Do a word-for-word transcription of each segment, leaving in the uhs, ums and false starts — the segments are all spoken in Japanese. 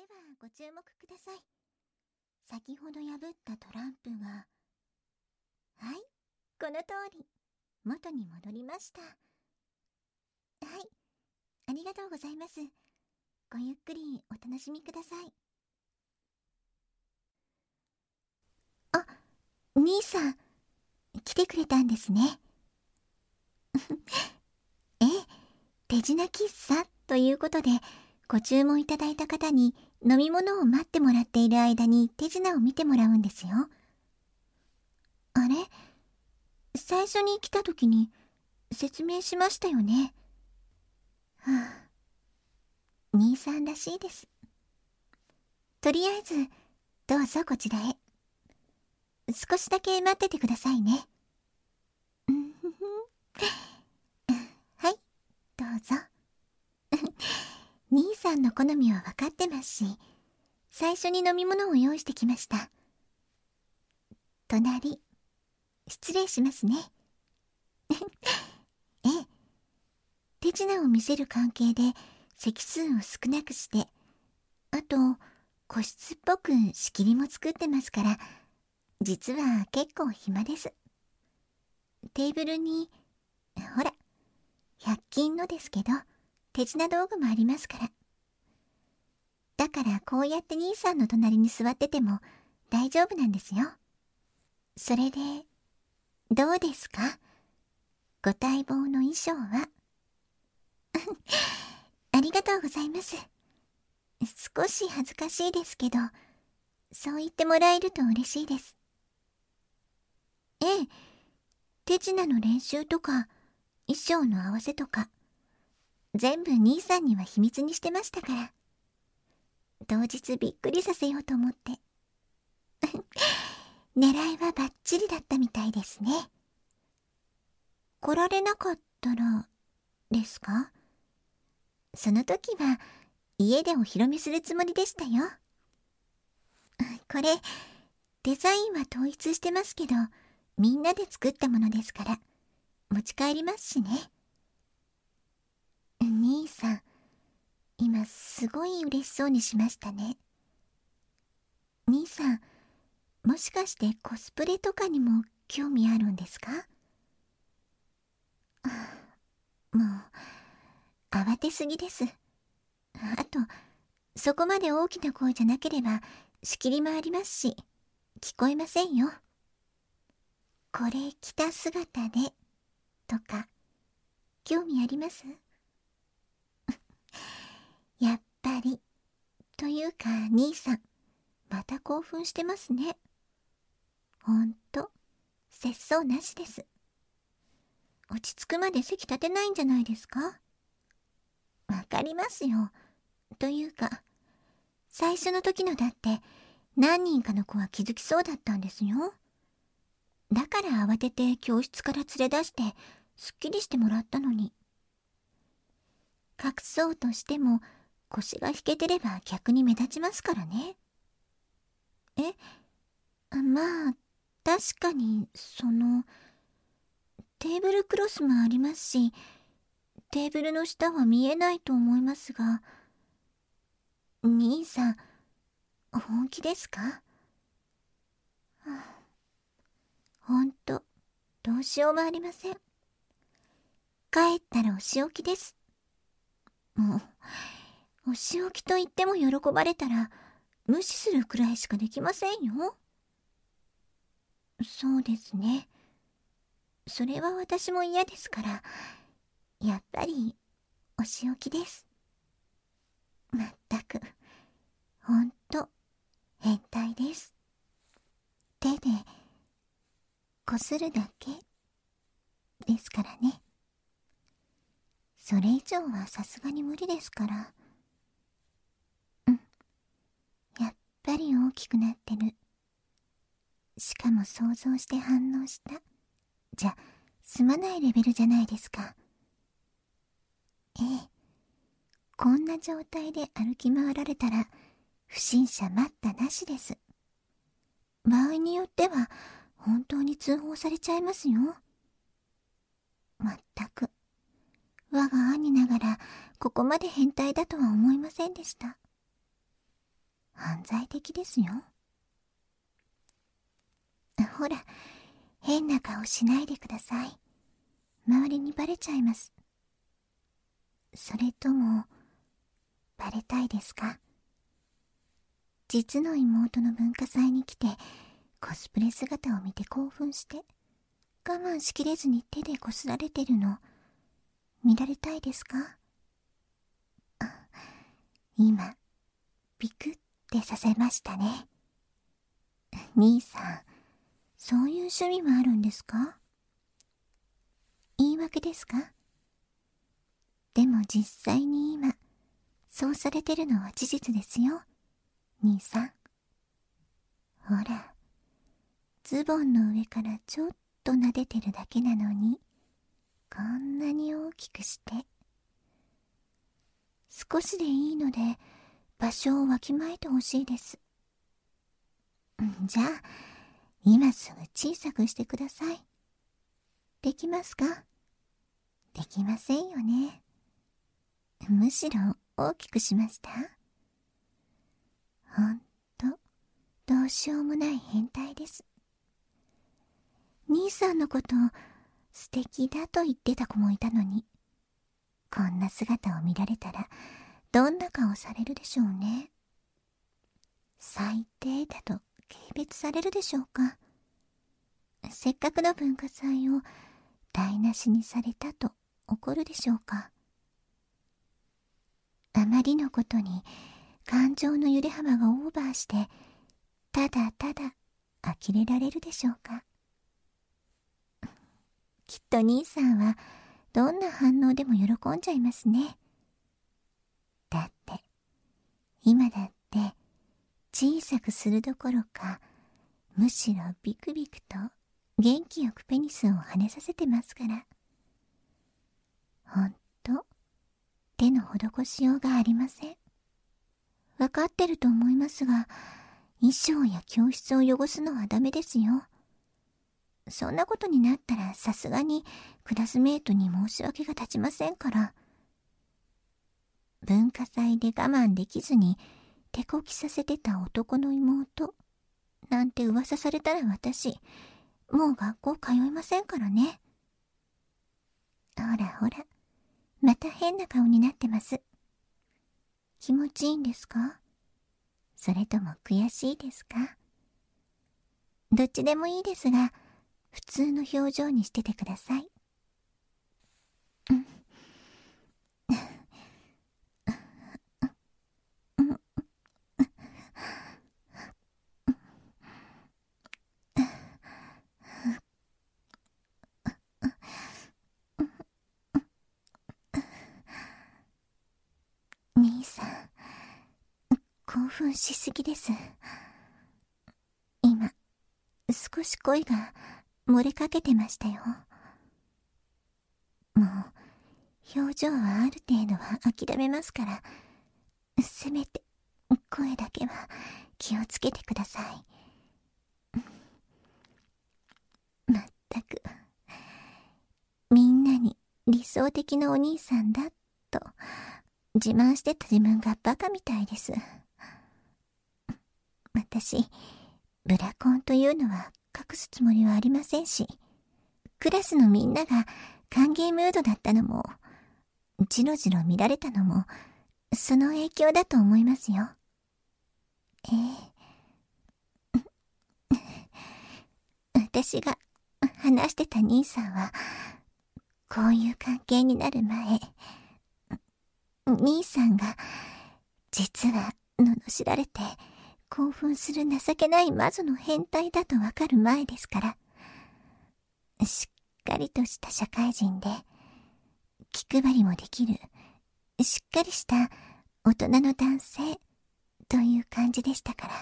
はご注目ください。先ほど破ったトランプが、はい、この通り元に戻りました。はい、ありがとうございます。ごゆっくりお楽しみください。あ、兄さん、来てくれたんですね。ええ、手品喫茶ということで、ご注文いただいた方に飲み物を待ってもらっている間に手品を見てもらうんですよ。あれ、最初に来た時に説明しましたよね。はあ、兄さんらしいです。とりあえず、どうぞこちらへ。少しだけ待っててくださいね。うんふふはい、どうぞ。兄さんの好みは分かってますし、最初に飲み物を用意してきました。隣、失礼しますね。ええ、手品を見せる関係で席数を少なくして、あと個室っぽく仕切りも作ってますから、実は結構暇です。テーブルに、ほら、ひゃく均のですけど、手品道具もありますから。だからこうやって兄さんの隣に座ってても大丈夫なんですよ。それで、どうですか？ご待望の衣装は。ありがとうございます。少し恥ずかしいですけど、そう言ってもらえると嬉しいです。ええ、手品の練習とか、衣装の合わせとか、全部兄さんには秘密にしてましたから。当日びっくりさせようと思って。狙いはバッチリだったみたいですね。来られなかったら、ですか？その時は、家でお披露目するつもりでしたよ。これ、デザインは統一してますけど、みんなで作ったものですから、持ち帰りますしね。兄さん、今すごい嬉しそうにしましたね。兄さん、もしかしてコスプレとかにも興味あるんですか？もう、慌てすぎです。あと、そこまで大きな声じゃなければ仕切りもありますし、聞こえませんよ。これ着た姿で、とか、興味あります？やっぱり、というか兄さん、また興奮してますね。ほんと、節操なしです。落ち着くまで席立てないんじゃないですか？わかりますよ。というか、最初の時のだって何人かの子は気づきそうだったんですよ。だから慌てて教室から連れ出してすっきりしてもらったのに。隠そうとしても腰が引けてれば逆に目立ちますからね。え、まあ、確かに、その、テーブルクロスもありますし、テーブルの下は見えないと思いますが、兄さん、本気ですか？はあ、ほんと、どうしようもありません。帰ったらお仕置きです。もう、お仕置きと言っても喜ばれたら、無視するくらいしかできませんよ。そうですね。それは私も嫌ですから、やっぱり、お仕置きです。まったく、ほんと、変態です。手で、こするだけ、ですからね。それ以上はさすがに無理ですから。うん、やっぱり大きくなってる。しかも想像して反応した。じゃ、済まないレベルじゃないですか。ええ、こんな状態で歩き回られたら、不審者待ったなしです。場合によっては、本当に通報されちゃいますよ。まったく、我が兄ながら、ここまで変態だとは思いませんでした。 犯罪的ですよ。ほら、変な顔しないでください。周りにバレちゃいます。それとも、バレたいですか？実の妹の文化祭に来て、コスプレ姿を見て興奮して、我慢しきれずに手でこすられてるの、見られたいですか？あ、今、ビクってさせましたね。兄さん、そういう趣味もあるんですか？言い訳ですか？でも実際に今、そうされてるのは事実ですよ、兄さん。ほら、ズボンの上からちょっと撫でてるだけなのに、こんなに大きくして。少しでいいので、場所をわきまえてほしいです。じゃあ、今すぐ小さくしてください。できますか？できませんよね。むしろ大きくしました。ほんと、どうしようもない変態です。兄さんのこと素敵だと言ってた子もいたのに、こんな姿を見られたらどんな顔されるでしょうね。最低だと軽蔑されるでしょうか。せっかくの文化祭を台無しにされたと怒るでしょうか。あまりのことに感情の揺れ幅がオーバーして、ただただ呆れられるでしょうか。きっと兄さんはどんな反応でも喜んじゃいますね。だって今だって小さくするどころか、むしろビクビクと元気よくペニスを跳ねさせてますから。ほんと手の施しようがありません。わかってると思いますが、衣装や教室を汚すのはダメですよ。そんなことになったらさすがにクラスメートに申し訳が立ちませんから。文化祭で我慢できずに手こきさせてた男の妹なんて噂されたら私、もう学校通いませんからね。ほらほら、また変な顔になってます。気持ちいいんですか？それとも悔しいですか？どっちでもいいですが、普通の表情にしててください。うん兄さん、興奮しすぎです。今、少し声が漏れかけてましたよ。もう、表情はある程度は諦めますから、せめて声だけは気をつけてください。まったく、みんなに理想的なお兄さんだと自慢してた自分がバカみたいです。私、ブラコンというのは隠すつもりはありませんし、クラスのみんなが歓迎ムードだったのも、じろじろ見られたのも、その影響だと思いますよ。ええ。私が話してた兄さんは、こういう関係になる前、兄さんが実は罵られて興奮する情けない魔女の変態だとわかる前ですから、しっかりとした社会人で気配りもできるしっかりした大人の男性という感じでしたから、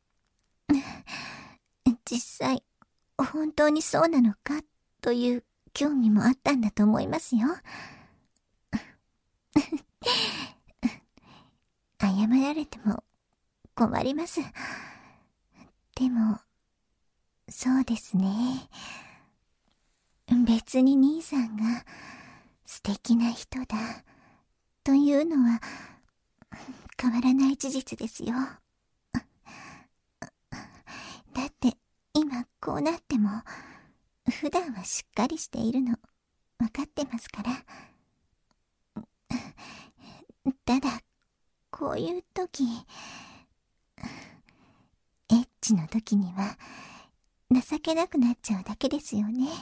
実際本当にそうなのかという興味もあったんだと思いますよ。謝られても困ります。でも、そうですね。別に兄さんが素敵な人だというのは変わらない事実ですよ。だって今こうなっても普段はしっかりしているの分かってますから。ただこういう時、エッチの時には情けなくなっちゃうだけですよね。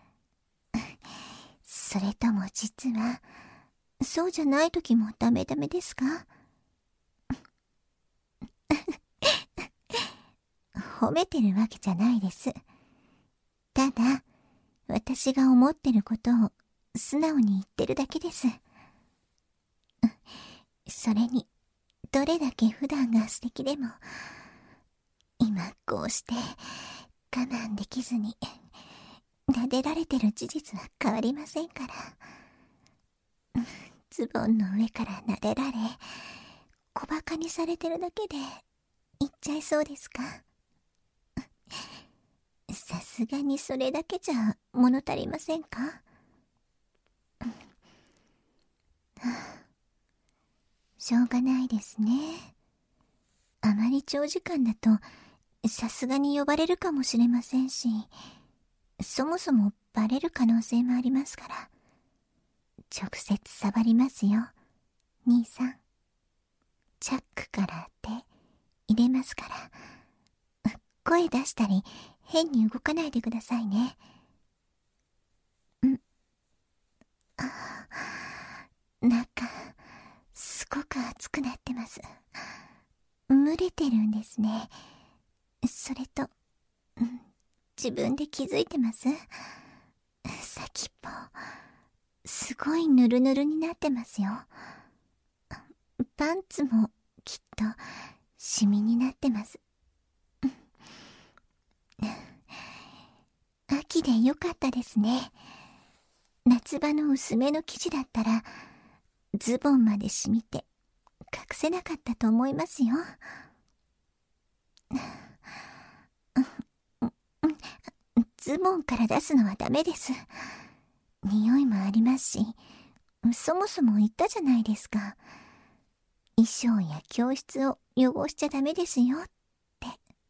それとも実はそうじゃない時もダメダメですか？褒めてるわけじゃないです。ただ私が思ってることを素直に言ってるだけです。それにどれだけ普段が素敵でも今こうして我慢できずに撫でられてる事実は変わりませんから。ズボンの上から撫でられ小バカにされてるだけで言っちゃいそうですか？さすがにそれだけじゃ物足りませんか？しょうがないですね。あまり長時間だとさすがに呼ばれるかもしれませんし、そもそもバレる可能性もありますから。直接触りますよ、兄さん。チャックから手入れますから。声出したり変に動かないでくださいね。んあ、中すごく熱くなってます。蒸れてるんですね。それと、うん、自分で気づいてます？先っぽすごいヌルヌルになってますよ。パンツもきっとシミになってます。秋でよかったですね。夏場の薄めの生地だったらズボンまで染みて隠せなかったと思いますよ。ズボンから出すのはダメです。匂いもありますし、そもそも言ったじゃないですか。衣装や教室を汚しちゃダメですよって。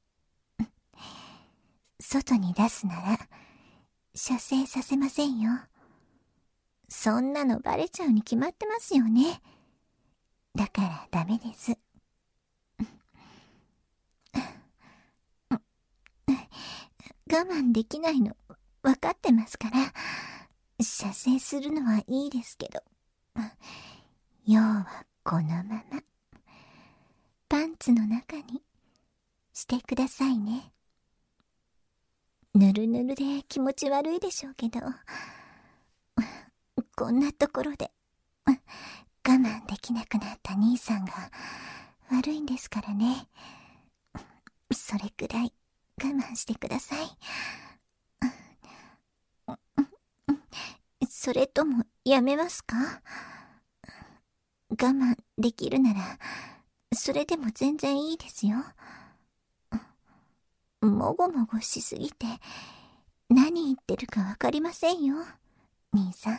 外に出すなら射精させませんよ。そんなのバレちゃうに決まってますよね。だからダメです。我慢できないの分かってますから、射精するのはいいですけど、要はこのままパンツの中にしてくださいね。ぬるぬるで気持ち悪いでしょうけど、こんなところで我慢できなくなった兄さんが悪いんですからね。それくらい我慢してください。それともやめますか？我慢できるならそれでも全然いいですよ。もごもごしすぎて何言ってるかわかりませんよ、兄さん。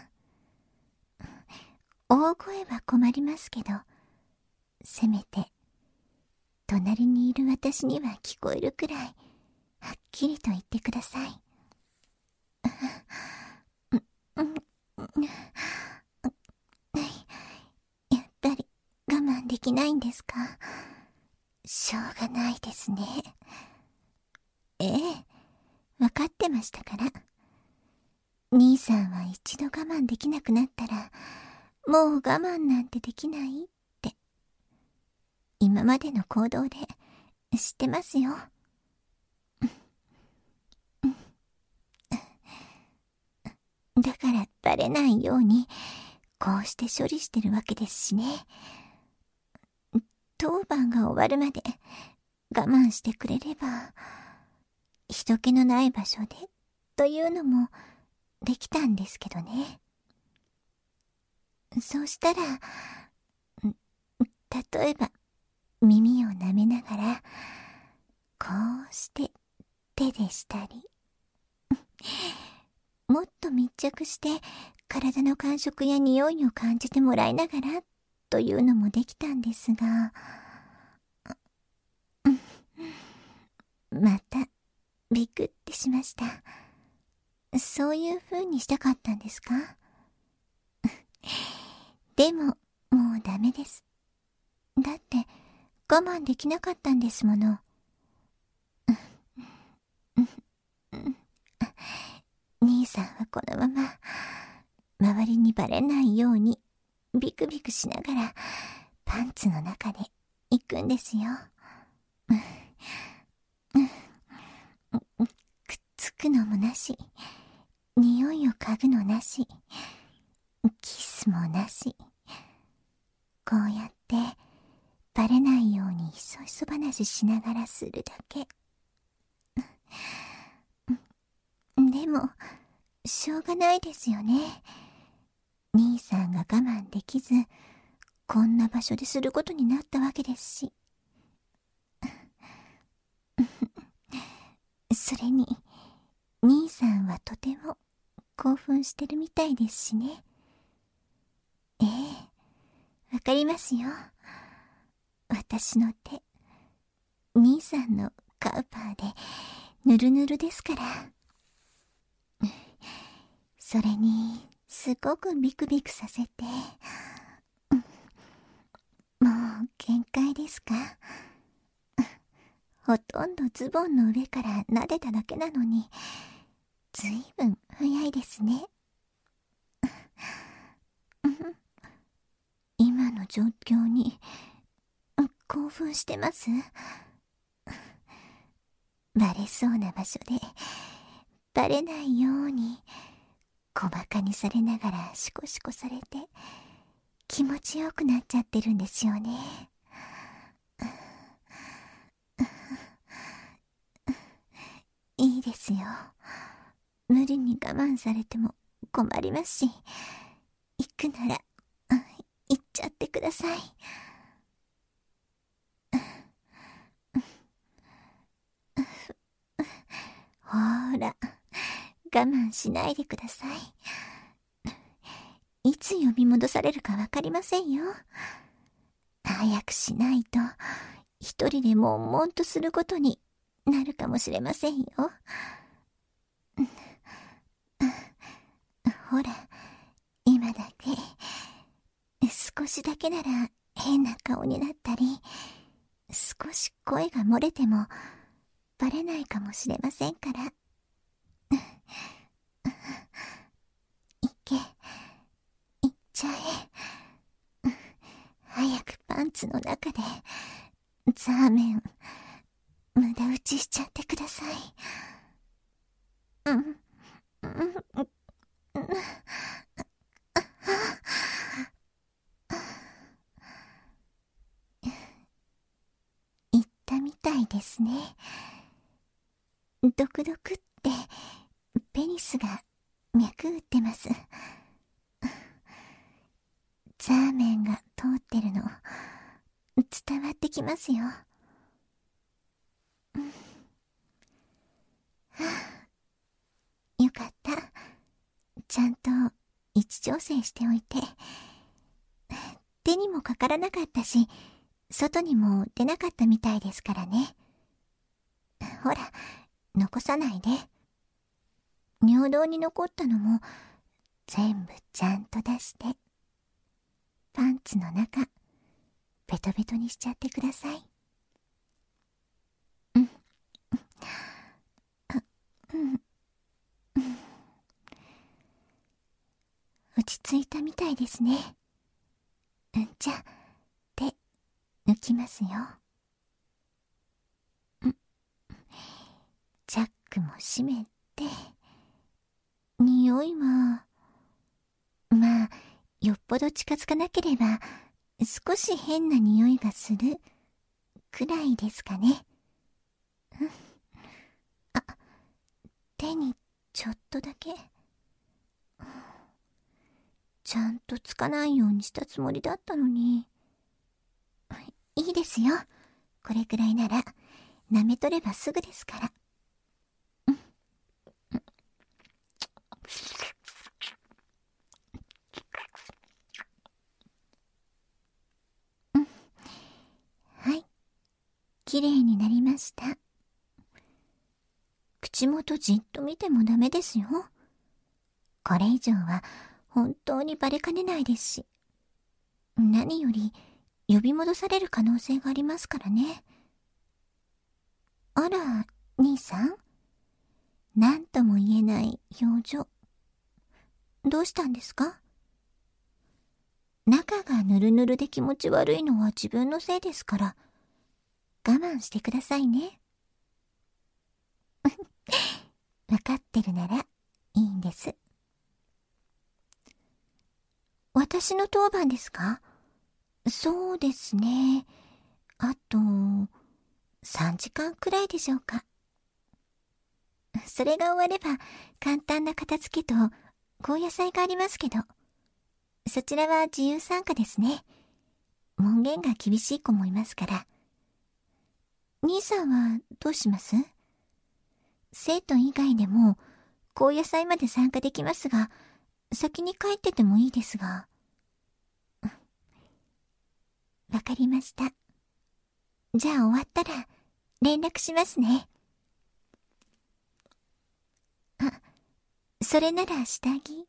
大声は困りますけど、せめて隣にいる私には聞こえるくらいはっきりと言ってください。やっぱり我慢できないんですか？しょうがないですね。ええ、分かってましたから。兄さんは一度我慢できなくなったらもう我慢なんてできないって今までの行動で知ってますよ。だからバレないようにこうして処理してるわけですしね。当番が終わるまで我慢してくれれば人気のない場所でというのもできたんですけどね。そうしたら例えば耳を舐めながらこうして手でしたりもっと密着して体の感触や匂いを感じてもらいながらというのもできたんですが、またビクってしました。そういう風にしたかったんですか？でももうダメです。だって我慢できなかったんですもの。兄さんはこのまま周りにバレないようにビクビクしながらパンツの中で行くんですよ。くっつくのもなし、匂いを嗅ぐのなし、キスもなし。こうやってバレないようにひそひそ話しながらするだけ。でもしょうがないですよね。兄さんが我慢できずこんな場所ですることになったわけですし。それに兄さんはとても興奮してるみたいですしね。ええ、わかりますよ。私の手、兄さんのカウパーでぬるぬるですから。それにすごくビクビクさせて、もう限界ですか？ほとんどズボンの上から撫でただけなのに、ずいぶん早いですね。今の状況に興奮してます？バレそうな場所でバレないように小馬鹿にされながらシコシコされて気持ちよくなっちゃってるんですよね。いいですよ。無理に我慢されても困りますし、行くなら行っちゃってください。ほーら、我慢しないでください。いつ呼び戻されるかわかりませんよ。早くしないと一人で悶々とすることになるかもしれませんよ。ほら、今だけ少しだけなら変な顔になったり、少し声が漏れてもバレないかもしれませんから。いけ、いっちゃえ。早くパンツの中でザーメン無駄打ちしちゃってください。うん、うん、うん、言ったみたいですね。ドクドクってペニスが脈打ってます。ザーメンが通ってるの伝わってきますよ。よかった。ちゃんと位置調整しておいて。手にもかからなかったし、外にも出なかったみたいですからね。ほら、残さないで。尿道に残ったのも全部ちゃんと出して、パンツの中ベトベトにしちゃってください。うん、うん、うん、落ち着いたみたいですね。じゃあ手抜きますよ。チャックも閉めて、匂いはまあよっぽど近づかなければ少し変な匂いがするくらいですかね。あ、手にちょっとだけ。ちゃんとつかないようにしたつもりだったのに。いいですよ。これくらいなら舐めとればすぐですから。 きれいになりました。口元じっと見てもダメですよ。これ以上は本当にバレかねないですし、何より呼び戻される可能性がありますからね。あら、兄さん、何とも言えない表情。どうしたんですか？中がぬるぬるで気持ち悪いのは自分のせいですから、我慢してくださいね。わかってるならいいんです。私の当番ですか？そうですね。あと、さんじかんくらいでしょうか。それが終われば簡単な片付けと高野菜がありますけど、そちらは自由参加ですね。門限が厳しい子もいますから。兄さんはどうします？生徒以外でも高野菜まで参加できますが、先に帰っててもいいですが。わかりました。じゃあ終わったら連絡しますね。あ、それなら下着。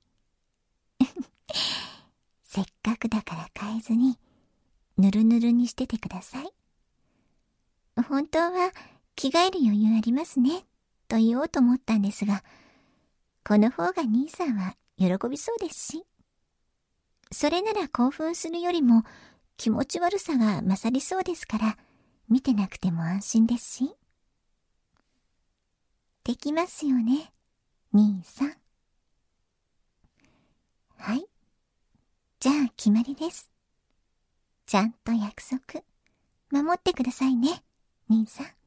せっかくだから変えずに、ぬるぬるにしててください。本当は着替える余裕ありますね、と言おうと思ったんですが、この方が兄さんは喜びそうですし。それなら興奮するよりも気持ち悪さが勝りそうですから、見てなくても安心ですし。できますよね、兄さん。はい。じゃあ決まりです。ちゃんと約束、守ってくださいね、兄さん。